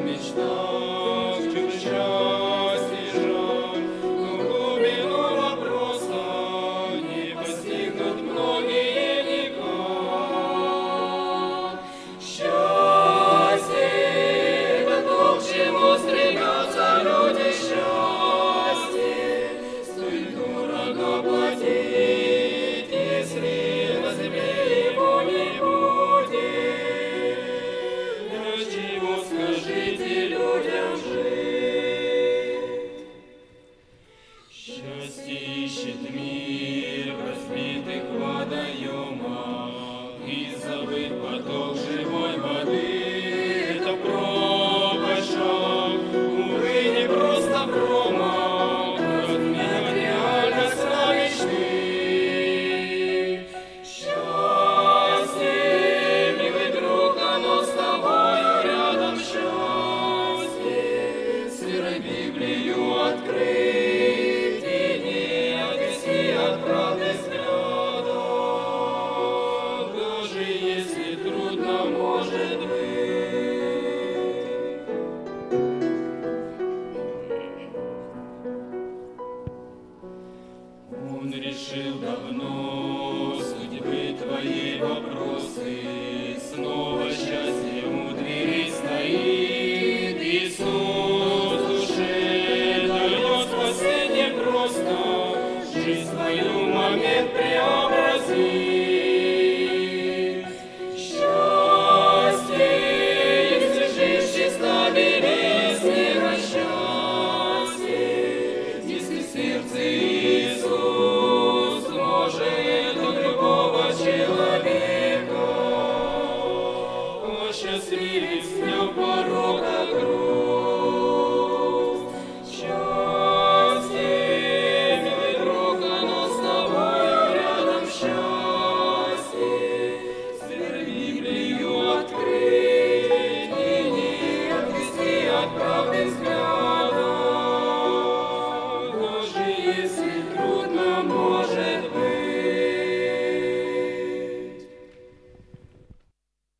мечтах, чуть счастье и жаль, но глубину вопроса не постигнут многие никак. Счастье — это то, к чему стремятся люди. Счастье стоит дорого платить, если на земле его не будет. Для чего, скажите, людям жить? Счастье ищет мир в разбитых водоемах, и забыт поток живой воды. Это пропасть шаг, увы, не просто промах, разменял реальность на мечты. Счастье, милый друг, оно с тобою рядом. Счастье, сырой Библию открыть и не отвести от правды взгляда, даже если трудно может быть. Он решил давно судьбы твои вопросы. Снова счастье у двери стоит. Иисус душе дает спасение просто. Жизнь твою момент преобрази. Счастье, если жизнь чиста, бери с неба. Счастье, если сердце Иисус может от любого человека осчастливить с днем порога грудь.